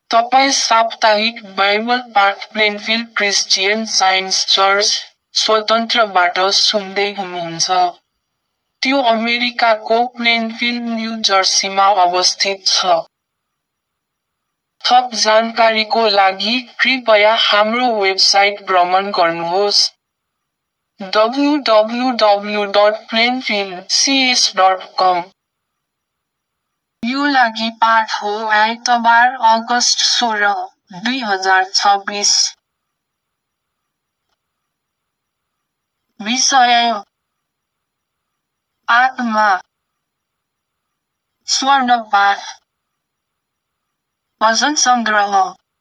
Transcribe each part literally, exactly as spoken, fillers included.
तपाईँ साप्ताहिक बाइबल पाठ प्लेनफिल्ड क्रिस्चियन साइन्स चर्च, स्वतन्त्रबाट सुन्दै हुनुहुन्छ। त्यो अमेरिकाको प्लेनफिल्ड न्यू जर्सीमा अवस्थित छ। थप जानकारीको लागि कृपया हाम्रो वेबसाइट भ्रमण गर्नुहोस् W W W dot Plainfield C S dot com. यो लागि पाठ हो आइतबार अगस्त सोह्र, दुई हजार छब्बिस। विषय आत्मा स्वर्णपाठ भजन सङ्ग्रह।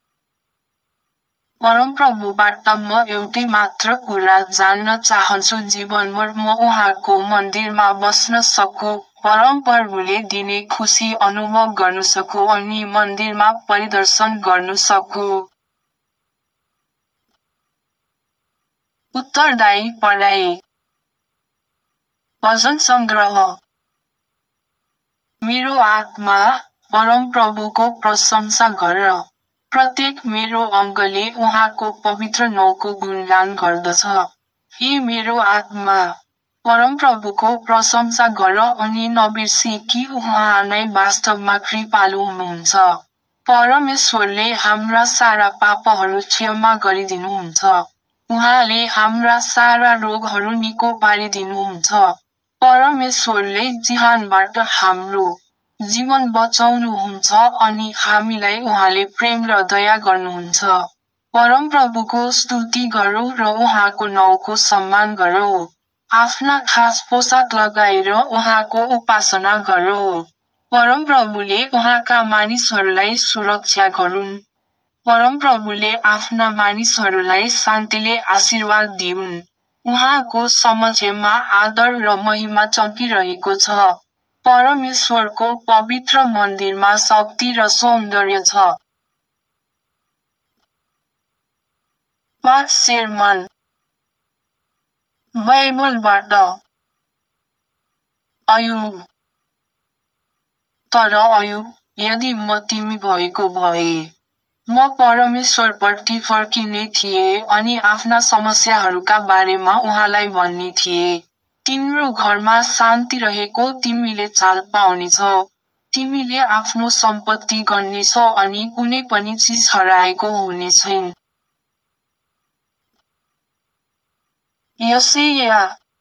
परमप्रभुबाट म एउटै मात्र कुरा जान्न चाहन्छु, जीवनभर म उहाँको मन्दिरमा बस्न सकु, परमप्रभुले दिने खुसी अनुभव गर्न सकु अनि मन्दिरमा परिदर्शन गर्न सकु। उत्तरदायी पढाइ। भजन सङ्ग्रह। मेरो आत्मा परमप्रभुको प्रशंसा गर। प्रत्येक मेरो अङ्गले उहाँको पवित्र नाउँको गुणगान गर्दछ। हे मेरो आत्मा, परमप्रभुको प्रशंसा गर अनि नबिर्सी कि उहाँ नै वास्तवमा कृपालु हुनुहुन्छ। परमेश्वरले हाम्रा सारा पापहरू क्षमा गरिदिनुहुन्छ। उहाँले हाम्रा सारा रोगहरू निको पारिदिनुहुन्छ। परमेश्वरले जिहानबाट हाम्रो जीवन बचाउनुहुन्छ अनि हामीलाई उहाँले प्रेम र दया गर्नुहुन्छ। परमप्रभुको स्तुति गरौँ र उहाँको नाउँको सम्मान गरौँ। आफ्ना खास पोसाक लगाएर उहाँको उपासना गरौँ। परमप्रभुले उहाँका मानिसहरूलाई सुरक्षा गरून्। परमप्रभुले आफ्ना मानिसहरूलाई शान्तिले आशीर्वाद दिउन्। उहाँको समक्षमा आदर र महिमा चम्किरहेको छ। परमेश्वरको पवित्र मन्दिरमा शक्ति र सौन्दर्य छ। पाठ सेर्मन बाइबलबाट। अयुब। तर अयुब, यदि म तिमी भएको भए, म परमेश्वरपट्टि फर्किने थिएँ अनि आफ्ना समस्याहरूका बारेमा उहाँलाई भन्ने थिएँ। तिम्रो घरमा शान्ति रहेको तिमीले चाल पाउनेछौ। तिमीले आफ्नो सम्पत्ति गर्नेछौ अनि कुनै पनि चिज हराएको हुने छैन। यशाया।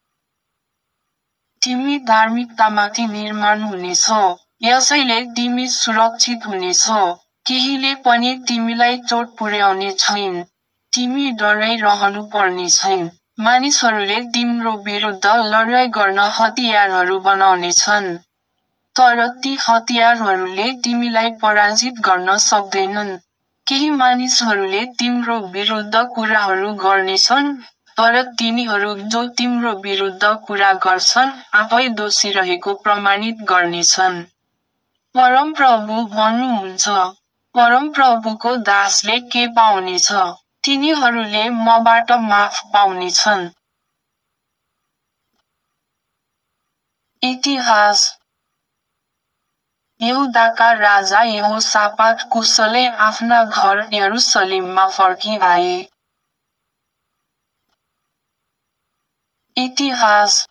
तिमी धार्मिकतामाथि निर्माण हुनेछौ, यसैले तिमी सुरक्षित हुनेछौ। केहीले पनि तिमीलाई चोट पुर्याउने छैन। तिमी डराइरहनु पर्ने छैन। मानिसहरूले तिम्रो विरुद्ध लडाईँ गर्न हतियारहरू बनाउनेछन्। तर ती हतियारहरूले तिमीलाई पराजित गर्न सक्दैनन्। केही मानिसहरूले तिम्रो विरुद्ध कुराहरू गर्नेछन्, तर तिनीहरू जो तिम्रो विरुद्ध कुरा गर्छन्, आफै दोषी रहेको प्रमाणित गर्नेछन्। परमप्रभु भन्नुहुन्छ, परमप्रभुको दासले के पाउनेछ? तिनीहरूले मबाट माफ पाउनेछन्। इतिहास। यहुदाका राजा यहोसापात कुशलै आफ्ना घर यरुसलेममा फर्की आए। इतिहास।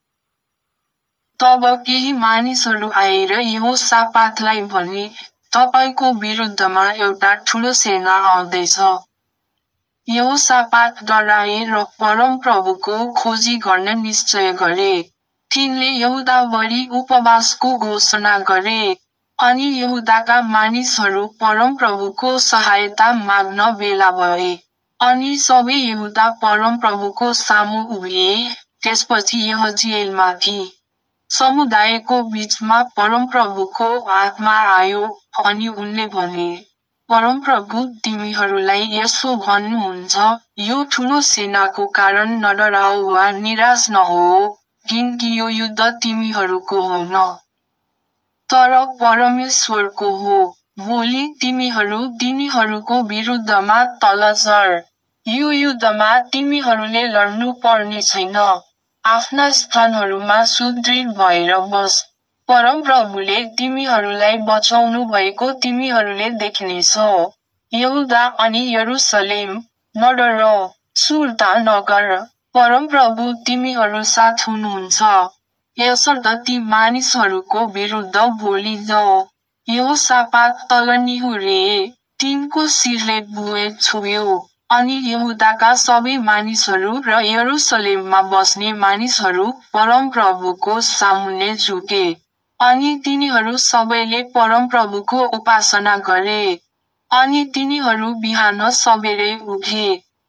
तब केही मानिसहरू आएर यहोसापातलाई भने, तपाईको विरुद्धमा एउटा ठुलो सेना आउँदैछ। यहोसापात डराए र परमप्रभुको खोजी गर्न निश्चय गरे। तिनले यहुदाभरि उपवासको घोषणा गरे। अनि यहुदाका मानिसहरू परमप्रभुको सहायता माग्न भेला भए। अनि सबै यहुदा परमप्रभुको सामु उभिए। त्यसपछि यहजिएलमाथि समुदायको बीचमा परमप्रभुको आत्मा आयो अनि उनले भने, परमप्रभु तिमीहरूलाई यसो भन्नुहुन्छ, यो ठुलो सेनाको कारण नडराऊ वा निराश नहोऊ, किनकि यो युद्ध तिमीहरूको होइन, तर परमेश्वरको हो। भोलि तिमीहरू तिनीहरूको विरुद्धमा तल झर। यो युद्धमा तिमीहरूले लड्नु पर्ने छैन। आफ्ना स्थानहरूमा सुदृढ भएर बस। परमप्रभुले तिमीहरूलाई बचाउनु भएको तिमीहरूले देख्नेछौ। यहुदा अनि यरुसलेम, नडर, सुर्ता नगर, परमप्रभु तिमीहरू साथ हुनुहुन्छ। यसर्थ ती मानिसहरूको विरुद्ध बोलिदेऊ। यहोसापात तल निहुरे, तिनको शिरले भुइँ छुयो, अनि यहुदाका सबै मानिसहरू र यरुसलेममा बस्ने मानिसहरू परमप्रभुको सामुन्ने झुके, अनि तिनीहरू सबैले परमप्रभुको उपासना गरे। अनि तिनीहरू बिहान सबेरै उठे।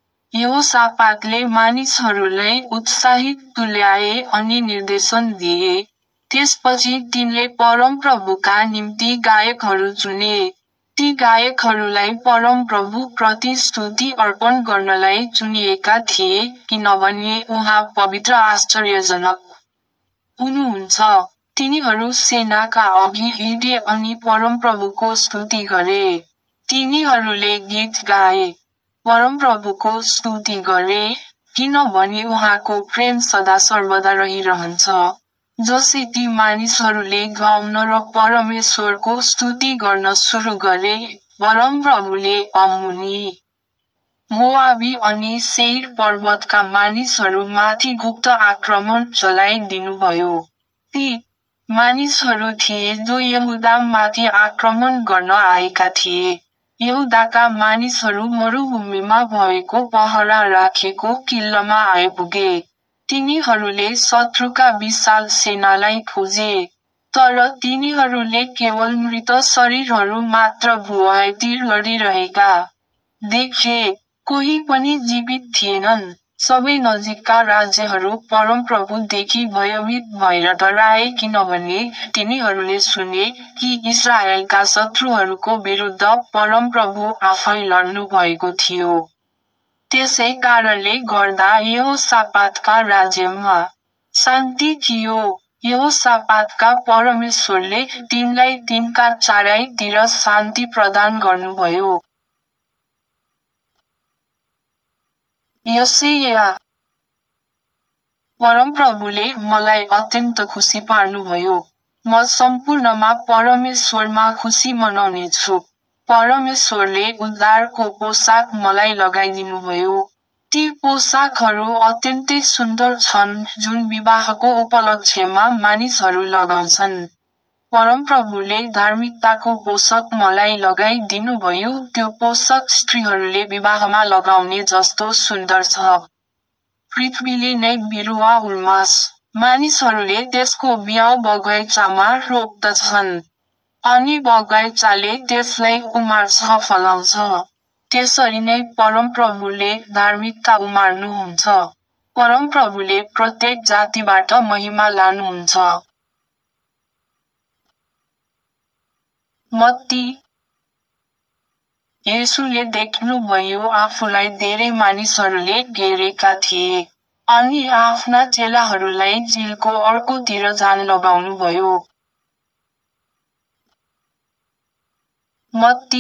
यहोसापातले मानिसहरूलाई उत्साहित तुल्याए अनि निर्देशन दिए। त्यसपछि तिनले परमप्रभुका निम्ति गायकहरू चुने। ती गायकहरूलाई परमप्रभु प्रति स्तुति अर्पण गर्नलाई चुनिएका थिए किनभने उहाँ पवित्र आश्चर्यजनक हुनुहुन्छ। तिनीहरू सेनाका अघि हिँडे अनि परमप्रभुको स्तुति गरे। तिनीहरूले गीत गाए, परमप्रभुको स्तुति गरे, किनभने उहाँको प्रेम सदा सर्वदा रहिरहन्छ। जसै ती मानिसहरूले गाउन र परमेश्वरको स्तुति गर्न सुरु गरे, परमप्रभुले अम्मुनी, मोआबी अनि सेईर पर्वतका मानिसहरू माथि गुप्त आक्रमण चलाइदिनुभयो। ती मानिसहरू थिए जो यहुदा माथि आक्रमण गर्न आएका थिए। यहुदाका मानिसहरू मरुभूमिमा भएको पहरा राखेको किल्लामा आइपुगे। तिनीहरूले शत्रुका विशाल सेनालाई खोजे, तर तिनीहरूले केवल मृत शरीरहरू मात्र भुइँतिर लडिरहेका देखे, कोही पनि जीवित थिएनन्। सबै नजिकका राज्यहरू परमप्रभुदेखि भयभीत भएर डराए किनभने तिनीहरूले सुने कि इस्राएलका शत्रुहरूको विरुद्ध परमप्रभु आफै लड्नु भएको थियो। त्यसै कारणले गर्दा यहोसापातका राज्यमा शान्ति थियो। यहोसापातका परमेश्वरले तिनलाई तिनका चारैतिर शान्ति प्रदान गर्नुभयो। यशायाह, परमप्रभुले मलाई अत्यन्त खुसी पार्नुभयो। म सम्पूर्णमा परमेश्वरमा खुसी मनाउनेछु। परमेश्वरले उद्धारको पोसाक मलाई लगाइदिनुभयो। ती पोसाकहरू अत्यन्तै सुन्दर छन् जुन विवाहको उपलक्ष्यमा मानिसहरू लगाउँछन्। परमप्रभुले धार्मिकताको पोसाक मलाई लगाइदिनुभयो। त्यो पोसाक स्त्रीहरूले विवाहमा लगाउने जस्तो सुन्दर छ। पृथ्वीले नै बिरुवा उन्मास, मानिसहरूले त्यसको बिउ बगैँचामा रोप्दछन्, अनि बगैँचाले त्यसलाई उमार्छ फलाउँछ। त्यसरी नै परमप्रभुले धार्मिकता उमार्नुहुन्छ। परमप्रभुले प्रत्येक जातिबाट महिमा लानुहुन्छ। मत्ती, येशूले देख्नुभयो आफूलाई धेरै मानिसहरूले घेरेका थिए, अनि आफ्ना चेलाहरूलाई झिलको अर्कोतिर जान लगाउनुभयो। मत्ती,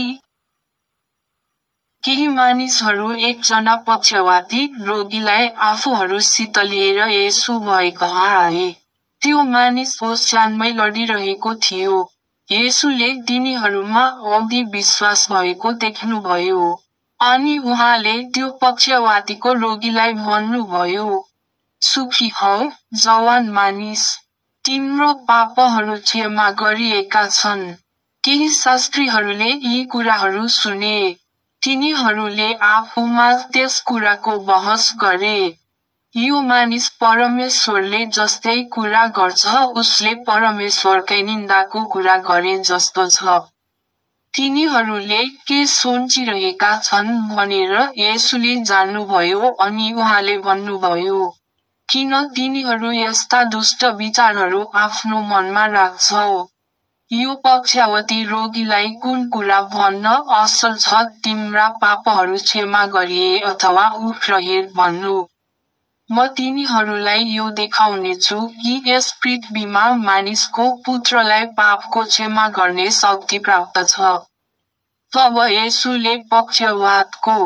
केही मानिसहरू एकजना पक्षवाती रोगीलाई आफूहरूसित लिएर येशू भएकहाँ आए। त्यो मानिस ओछ्यानमै लडिरहेको थियो। येशूले तिनीहरूमा औधी विश्वास भएको देख्नुभयो, अनि उहाँले त्यो पक्षवातीको रोगीलाई भन्नुभयो, सुखी हौ, जवान मानिस, तिम्रो पापहरू क्षमा गरिएका छन्। केही शास्त्रीहरूले यी कुराहरू सुने। तिनीहरूले आफूमा त्यस कुराको बहस गरे, यो मानिस परमेश्वरले जस्तै कुरा गर्छ उसले परमेश्वरकै निन्दाको कुरा गरे जस्तो छ। तिनीहरूले के सोचिरहेका छन् भनेर येशूले जान्नुभयो अनि उहाँले भन्नुभयो, किन तिनीहरू यस्ता दुष्ट विचारहरू आफ्नो मनमा राख्छौ? यो पक्षवाती रोगीलाई कुन कुरा भन्न असल छ तिम्रा पापहरू क्षमा गरिए अथवा उठ र हिँड भन्नु? म तिनीहरूलाई यो देखाउनेछु कि यस पृथ्वीमा मानिसको पुत्रलाई पापको क्षमा गर्ने शक्ति प्राप्त छ। तब येशूले पक्षवातको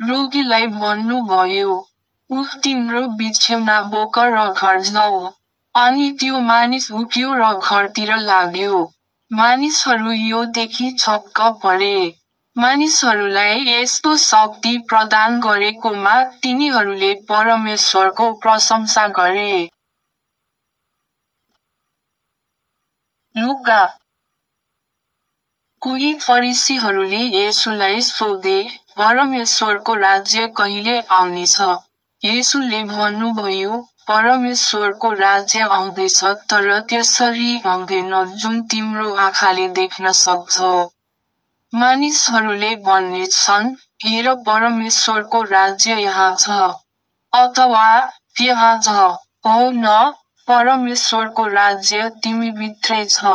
रोगीलाई भन्नुभयो, उठ तिम्रो बिछ्यौना बोक र घर जाऊ। अनि त्यो मानिस उभियो र घरतिर लाग्यो। मानिसहरू यो देखि छक्क परे। मानिसहरूलाई यस्तो शक्ति प्रदान गरेकोमा तिनीहरूले परमेश्वरको प्रशंसा गरे। लुका। कोही फरिसीहरूले येशूलाई सोधे, परमेश्वरको राज्य कहिले आउनेछ? येशूले भन्नुभयो, परमेश्वरको राज्य आउँदैछ तर त्यसरी आउँदैन जुन तिम्रो आँखाले देख्न सक्छौ। मानिसहरूले भन्नेछन्, हेर परमेश्वरको राज्य यहाँ छ, अथवा त्यहाँ छ। हो न, परमेश्वरको राज्य तिमीभित्रै छ।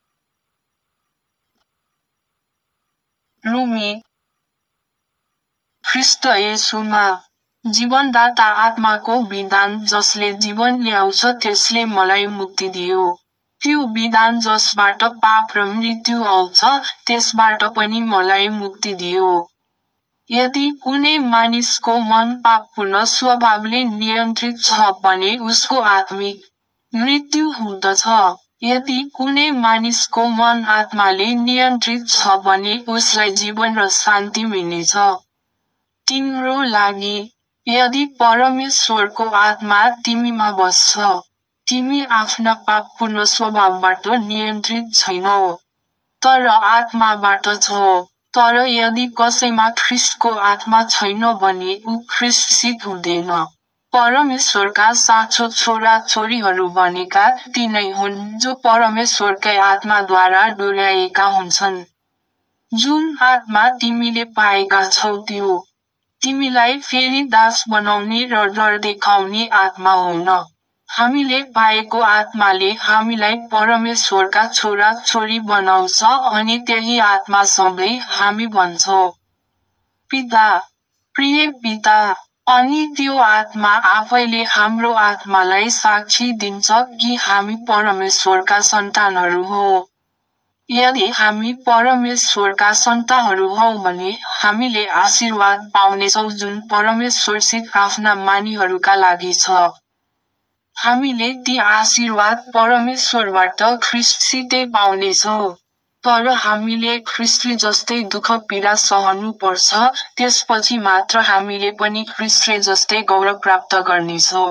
रोमी। ख्रीष्ट येशूमा जीवनदाता आत्माको विधान जसले जीवन ल्याउँछ त्यसले मलाई मुक्ति दियो। त्यो विधान जसबाट पाप र मृत्यु आउँछ त्यसबाट पनि मलाई मुक्ति दियो। यदि कुनै मानिसको मन पापपूर्ण स्वभावले नियन्त्रित छ भने उसको आत्मिक मृत्यु हुँदछ। यदि कुनै मानिसको मन आत्माले नियन्त्रित छ भने उसलाई जीवन र शान्ति मिल्नेछ। तिम्रो लागि, यदि परमेश्वरको आत्मा तिमीमा बस्छ, तिमी आफ्ना पापपूर्ण स्वभावबाट नियन्त्रित छैनौ, तर आत्माबाट छौ। तर यदि कसैमा ख्रीष्टको आत्मा छैन भने ऊ ख्रीष्टसित हुँदैन। परमेश्वरका साँचो छोरा छोरीहरू भनेका तिनै हुन् जो परमेश्वरकै आत्माद्वारा डोर्याएका हुन्छन्। जुन आत्मा तिमीले पाएका छौ त्यो तिमीलाई फेरि दास बनाउने र डर देखाउने आत्मा होइन। हामीले पाएको आत्माले हामीलाई परमेश्वरका छोरा छोरी बनाउँछ अनि त्यही आत्मासँगै हामी भन्छौँ, पिता, प्रिय पिता। अनि त्यो आत्मा आफैले हाम्रो आत्मालाई साक्षी दिन्छ कि हामी परमेश्वरका सन्तानहरू हौं। यदि हामी परमेश्वरका सन्तानहरू हौं भने हामीले आशीर्वाद पाउनेछौँ जुन परमेश्वरसित आफ्ना मानिसहरूका लागि छ। हामीले ती आशीर्वाद परमेश्वरबाट ख्रीष्टसितै पाउनेछौँ। तर हामीले ख्रीष्ट जस्तै दुःख पीडा सहनु पर्छ, त्यसपछि मात्र हामीले पनि ख्रीष्ट जस्तै गौरव प्राप्त गर्नेछौँ।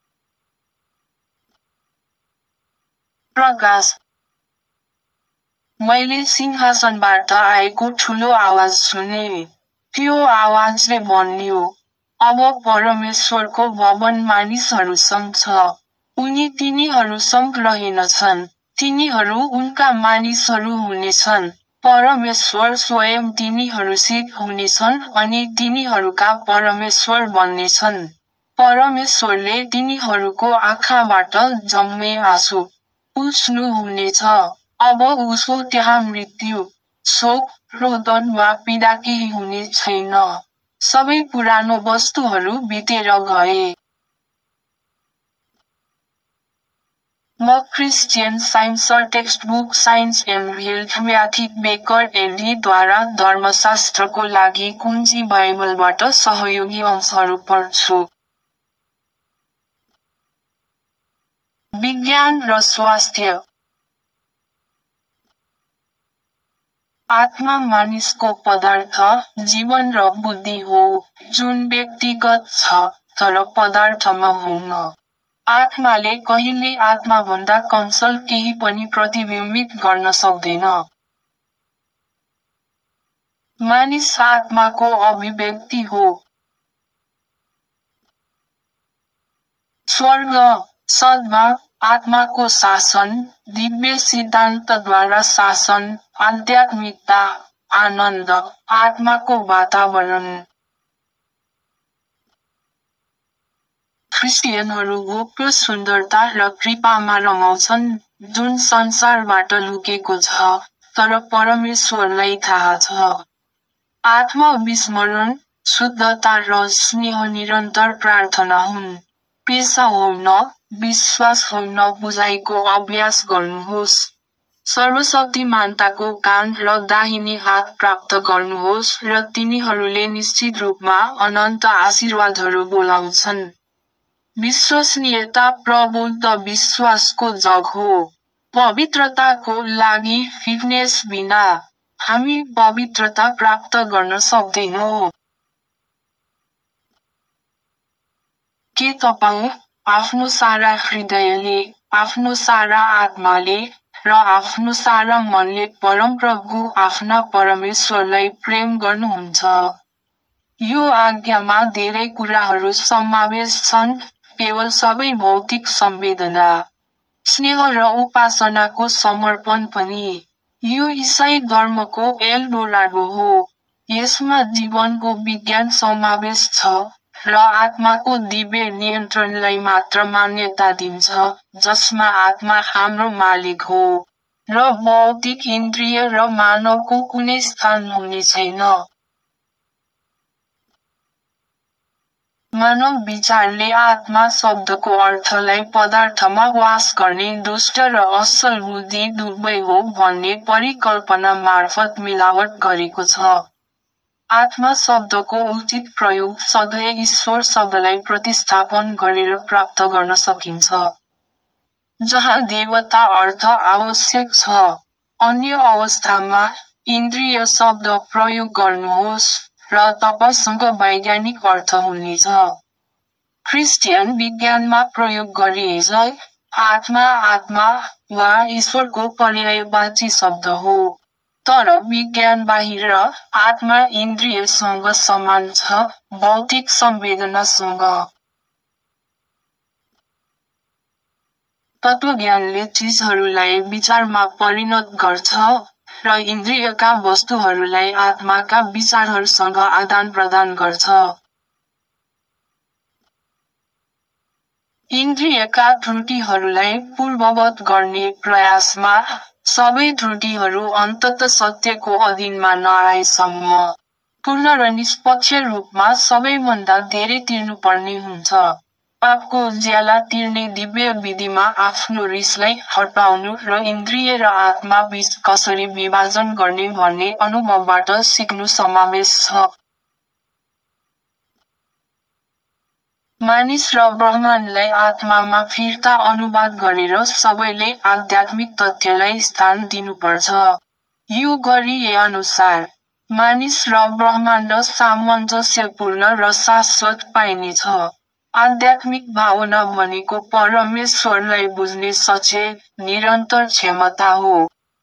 प्रकाश। मैले सिंहासनबाट आएको ठुलो आवाज सुने। त्यो आवाजले भन्यो, अब परमेश्वरको भवन मानिसहरूसँग छ। उनी तिनीहरूसँग रहनेछन्। तिनीहरू उनका मानिसहरू हुनेछन्। परमेश्वर स्वयं तिनीहरूसित हुनेछन् अनि तिनीहरूका परमेश्वर बन्नेछन्। परमेश्वरले तिनीहरूको आँखाबाट जम्मै आँसु पुछ्नु हुनेछ। अब उसो त्यहाँ मृत्यु, शोक, रोदन वा पीडा केही हुने छैन। सबै पुरानो वस्तुहरू बितेर गए। म Christian Science textbook Science and Health म्याथिक बेकर एडीद्वारा धर्मशास्त्रको लागि कुञ्जी बाइबलबाट सहयोगी अंशहरू पढ्छु। विज्ञान र स्वास्थ्य। आत्मा मानिसको पदार्थ, जीवन र बुद्धि हो, जुन व्यक्तिगत छ, तर पदार्थमा हुन्न। आत्माले कहिल्यै आत्माभन्दा कमसल केही पनि प्रतिबिम्बित गर्न सक्दैन। मानिस आत्माको अभिव्यक्ति हो। स्वर्ग, सद्भाव, आत्माको शासन, दिव्य सिद्धान्तद्वारा शासन, आध्यात्मिकता, आनन्द, आत्माको वातावरण। क्रिस्चियनहरू गोप्य सुन्दरता र कृपामा रमाउँछन्, जुन संसारबाट लुकेको छ, तर परमेश्वरलाई थाहा छ। आत्मविस्मरण, शुद्धता र स्नेह निरन्तर प्रार्थना हुन्। पेशा होइन, विश्वास होइन, बुझाइको अभ्यास गर्नुहोस्। सर्वशक्तिमानताको कान र दाहिने हात प्राप्त गर्नुहोस् र तिनीहरूले निश्चित रूपमा अनन्त आशीर्वादहरू बोलाउँछन्। विश्वसनीयता प्रबुद्ध विश्वासको जग हो। पवित्रताको लागि फिटनेस बिना हामी पवित्रता प्राप्त गर्न सक्दैनौँ। के तपाईँ आफ्नो सारा हृदयले, आफ्नो सारा आत्माले र आफ्नो सारा मनले परमप्रभु आफ्ना परमेश्वरलाई प्रेम गर्नुहुन्छ? यो आज्ञामा धेरै कुराहरू समावेश छन्, केवल सबै भौतिक संवेदना, स्नेह र उपासनाको समर्पण पनि। यो इसाई धर्मको एल डोराडो हो। यसमा जीवनको विज्ञान समावेश छ र आत्माको दिव्य नियन्त्रणलाई मात्र मान्यता दिन्छ, जसमा आत्मा हाम्रो मालिक हो र भौतिक इन्द्रिय र मानवको कुनै स्थान हुने छैन। मानव विचारले आत्मा शब्दको अर्थलाई पदार्थमा वास गर्ने दुष्ट र असल बुद्धि दुवै हो भन्ने परिकल्पना मार्फत मिलावट गरेको छ। आत्मा शब्दको उचित प्रयोग सधैँ ईश्वर शब्दलाई प्रतिस्थापन गरेर प्राप्त गर्न सकिन्छ। जहाँ देवता अर्थ आवश्यक छ, अन्य अवस्थामा इन्द्रिय शब्द प्रयोग गर्नुहोस् र तपाईसँग वैज्ञानिक अर्थ हुनेछ। क्रिस्चियन विज्ञानमा प्रयोग गरिएझै आत्मा आत्मा वा ईश्वरको पर्यायवाची शब्द हो। तर विज्ञान बाहिर आत्मा इन्द्रियसँग समान छ, भौतिक संवेदनासँग। तत्त्वज्ञानले चिजहरूलाई विचारमा परिणत गर्छ र इन्द्रियका वस्तुहरूलाई आत्माका विचारहरूसँग आदान प्रदान गर्छ। इन्द्रियका त्रुटिहरूलाई पूर्ववत गर्ने प्रयासमा सबै त्रुटिहरू अन्ततः सत्यको अधीनमा नआएसम्म पूर्ण र निष्पक्ष रूपमा सबैभन्दा धेरै तिर्नुपर्ने हुन्छ। पापको ज्याला तिर्ने दिव्य विधिमा आफ्नो रिसलाई हटाउनु र इन्द्रिय र आत्मा बीच कसरी विभाजन गर्ने भन्ने अनुभवबाट सिक्नु समावेश छ। मानिस र ब्रह्माण्डलाई आत्मामा फिर्ता अनुवाद गरेर सबैले आध्यात्मिक तथ्यलाई स्थान दिनुपर्छ। यो गरिए अनुसार मानिस र ब्रह्माण्ड सामञ्जस्यपूर्ण र शाश्वत पाइनेछ। आध्यात्मिक भावना भनेको परमेश्वरलाई बुझ्ने सचेत, निरन्तर क्षमता हो।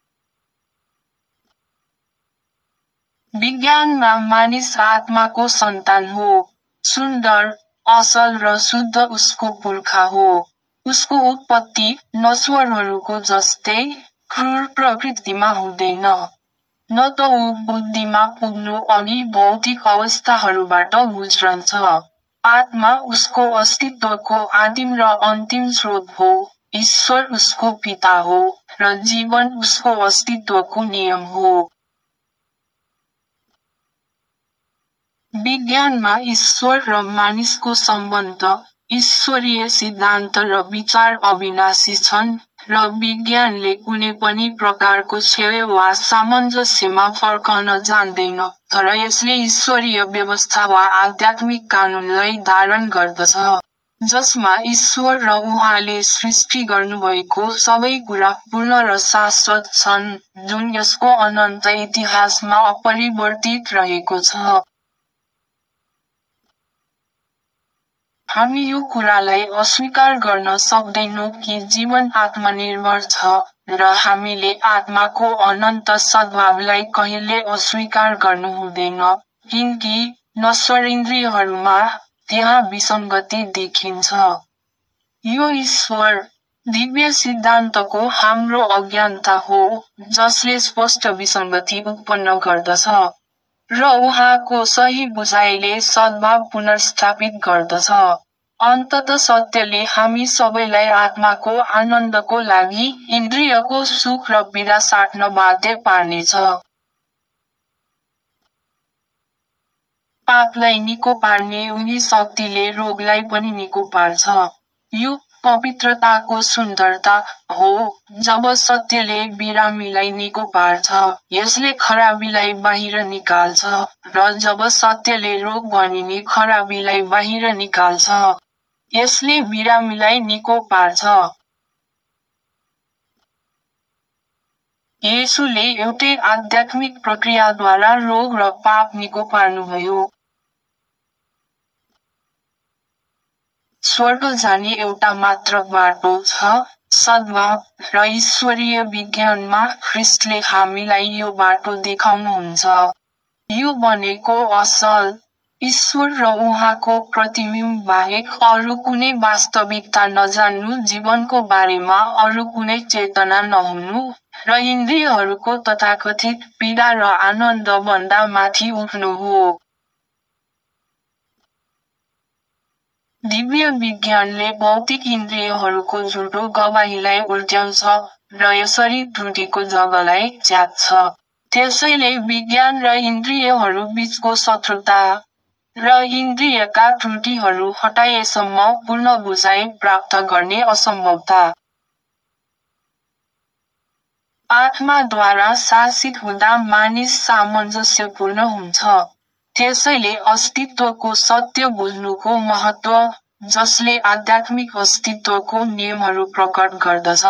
विज्ञानमा मानिस आत्माको सन्तान हो। सुन्दर, असल र शुद्ध उसको पुर्खा हो। उसको उत्पत्ति नश्वरहरूको जस्तै क्रूर प्रकृतिमा हुँदैन। न त ऊ बुद्धिमा पुग्नु अघि भौतिक अवस्थाहरूबाट गुज्रन्छ। आत्मा उसको अस्तित्वको आदिम र अन्तिम स्रोत हो, ईश्वर उसको पिता हो, र जीवन उसको अस्तित्वको नियम हो। विज्ञानमा ईश्वर र मानिसको सम्बन्ध, ईश्वरीय सिद्धान्त र विचार अविनाशी छन् र विज्ञानले कुनै पनि प्रकारको क्षय वा सामञ्जस्यमा फर्कन जान्दैन, तर यसले ईश्वरीय व्यवस्था वा आध्यात्मिक कानूनलाई धारण गर्दछ, जसमा ईश्वर र उहाँले सृष्टि गर्नुभएको सबै कुरा पूर्ण र शाश्वत छन्, जुन यसको अनन्त इतिहासमा अपरिवर्तित रहेको छ। हामी यो कुरालाई अस्वीकार गर्न सक्दैनौँ कि जीवन आत्मनिर्भर छ र हामीले आत्माको अनन्त सद्भावलाई कहिल्यै अस्वीकार गर्नु हुँदैन, किनकि नश्वर इन्द्रियहरूमा त्यहाँ विसङ्गति देखिन्छ। यो ईश्वर दिव्य सिद्धान्तको हाम्रो अज्ञानता हो, जसले स्पष्ट विसङ्गति उत्पन्न गर्दछ, र उहाँको सही बुझाइले सद्भाव पुनर्स्थापित गर्दछ। अन्ततः सत्यले हामी सबैलाई आत्माको आनन्दको लागि इन्द्रियको सुख र पीडा साट्न बाध्य पार्नेछ। पापलाई निको पार्ने उही शक्तिले रोगलाई पनि निको पार्छ। यो पवित्रताको सुन्दरता हो, जब सत्यले बिरामीलाई निको पार्छ, यसले खराबीलाई बाहिर निकाल्छ, र जब सत्यले रोग भनिने खराबीलाई बाहिर निकाल्छ। यसले बिरामीलाई निको पार्छ। येशूले एउटै आध्यात्मिक प्रक्रियाद्वारा रोग र पाप निको पार्नुभयो। स्वर्ग जाने एउटा मात्र बाटो छ, सद्भाव र ईश्वरीय विज्ञानमा ख्रीष्टले हामीलाई यो बाटो देखाउनुहुन्छ। यो भनेको असल ईश्वर र उहाँको प्रतिबिम्ब बाहेक अरू कुनै वास्तविकता नजान्नु, जीवनको बारेमा अरू कुनै चेतना नहुनु, र इन्द्रियहरूको तथाकथित पीडा र आनन्दभन्दा माथि उठ्नु हो। दिव्य विज्ञानले भौतिक इन्द्रियहरूको झुटो गवाहीलाई उल्ट्याउँछ र यसरी त्रुटिको जगलाई च्यात्छ। त्यसैले विज्ञान र इन्द्रियहरू बीचको शत्रुता र इन्द्रियका त्रुटिहरू हटाएसम्म पूर्ण बुझाइ प्राप्त गर्ने असम्भवता। आत्माद्वारा शासित हुँदा मानिस सामञ्जस्यपूर्ण हुन्छ। त्यसैले अस्तित्वको सत्य बुझ्नुको महत्त्व, जसले आध्यात्मिक अस्तित्वको नियमहरू प्रकट गर्दछ।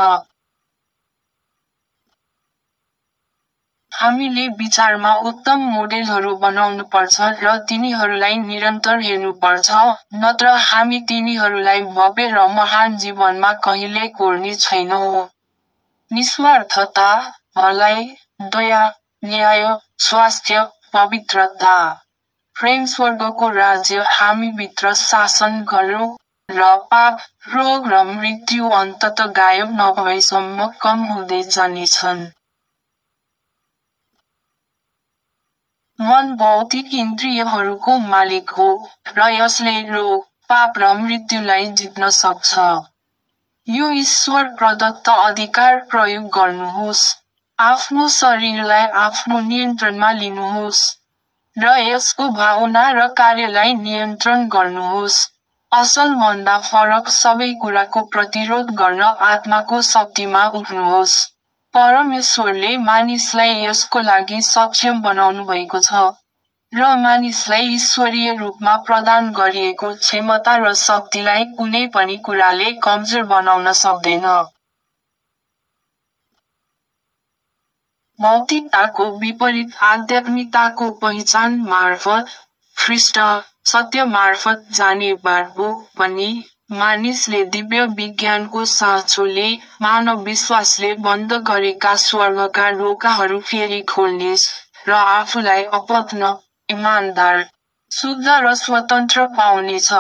हामीले विचारमा उत्तम मोडेलहरू बनाउनुपर्छ र तिनीहरूलाई निरन्तर हेर्नुपर्छ, नत्र हामी तिनीहरूलाई भव्य र महान जीवनमा कहिल्यै कोर्ने छैनौँ। निस्वार्थता, भलाइ, दया, न्याय, स्वास्थ्य, पवित्रता, प्रेम स्वर्गको राज्य हामीभित्र शासन गरौँ, र पाप, रोग र मृत्यु अन्ततः गायब नभएसम्म कम हुँदै जानेछन्। मन भौतिक इन्द्रियहरूको मालिक हो, र यसले रोग, पाप र मृत्युलाई जित्न सक्छ। यो ईश्वर प्रदत्त अधिकार प्रयोग गर्नुहोस्। आफ्नो शरीरलाई आफ्नो नियन्त्रणमा लिनुहोस्, र यसको भावना र कार्यलाई नियन्त्रण गर्नुहोस्। असलभन्दा फरक सबै कुराको प्रतिरोध गर्न आत्माको शक्तिमा उठ्नुहोस्। परमेश्वरले मानिसलाई यसको लागि सक्षम बनाउनु भएको छ, र मानिसलाई ईश्वरीय रूपमा प्रदान गरिएको क्षमता र शक्तिलाई कुनै पनि कुराले कमजोर बनाउन सक्दैन। भौतिकताको विपरीत आध्यात्मिकताको पहिचान मार्फत, ख्रीष्ट, सत्य मार्फत जाने बाटो हो पनि, मानिसले दिव्य विज्ञानको साँचोले मानव विश्वासले बन्द गरेका स्वर्गका ढोकाहरू फेरि खोल्नेछ र आफूलाई अपत्न, इमानदार, शुद्ध र स्वतन्त्र पाउनेछ।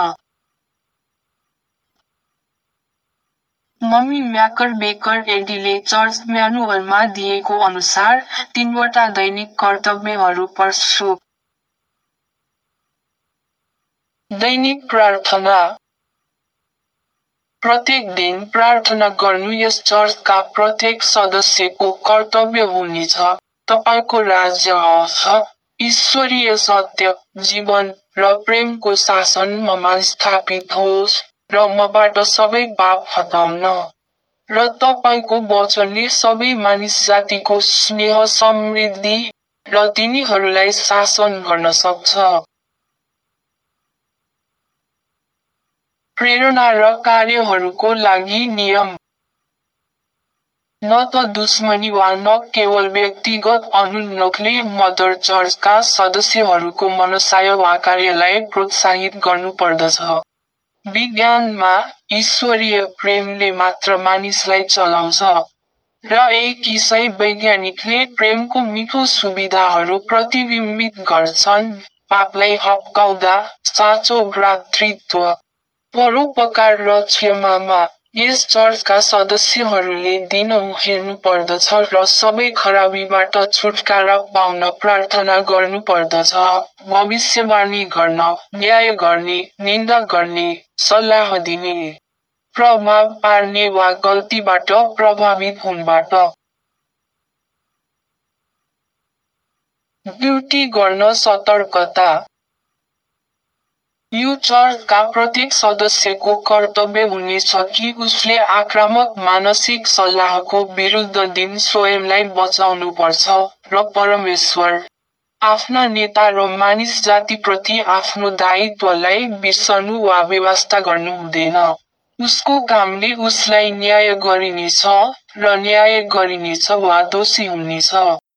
मम्मी म्याकर बेकर एडीले चर्च म्यानुअलमा दिएको अनुसार तीनवटा दैनिक कर्तव्यहरू पढ्छु। दैनिक प्रार्थना। प्रत्येक दिन प्रार्थना गर्नु यस चर्चका प्रत्येक सदस्यको कर्तव्य हुनेछ। तपाईको राज्य आओस्, ईश्वरीय सत्य, जीवन र प्रेमको शासन ममा स्थापित होस्, र मबाट सबै पाप हटाउन, र तपाईको वचनले सबै मानिस जातिको स्नेह, समृद्धि र तिनीहरूलाई शासन गर्न सक्छ। प्रेरणा र कार्यहरूको लागि नियम। न त दुश्मनी वा न केवल व्यक्तिगत अनुन्नोखले मदर चर्चका सदस्यहरूको मनसाय वा कार्यलाई प्रोत्साहित गर्नुपर्दछ। विज्ञानमा, ईश्वरीय प्रेमले मात्र मानिसलाई चलाउँछ, र एक ईसाई वैज्ञानिकले प्रेमको मिठो सुविधाहरू प्रतिबिम्बित गर्छन्, पापलाई हप्काउँदा, साँचो भ्रातृत्व, परोपकार र क्षमामा। यस चर्चका सदस्यहरूले दिनहुँ हेर्नुपर्दछ र सबै खराबीबाट छुटकारा पाउन प्रार्थना गर्नुपर्दछ, भविष्यवाणी गर्न, न्याय गर्ने, निन्दा गर्ने, सल्लाह दिने, प्रभाव पार्ने वा गल्तीबाट प्रभावित हुनबाट ड्युटी गर्न सतर्कता। यो चर्चका प्रत्येक सदस्यको कर्तव्य हुनेछ कि उसले आक्रामक मानसिक सल्लाहको विरुद्ध दिन स्वयंलाई बचाउनुपर्छ, र परमेश्वर आफ्ना नेता र मानिस जातिप्रति आफ्नो दायित्वलाई बिर्सनु वा व्यवस्था गर्नु हुँदैन। उसको कामले उसलाई न्याय गरिनेछ, र न्याय गरिनेछ वा दोषी हुनेछ।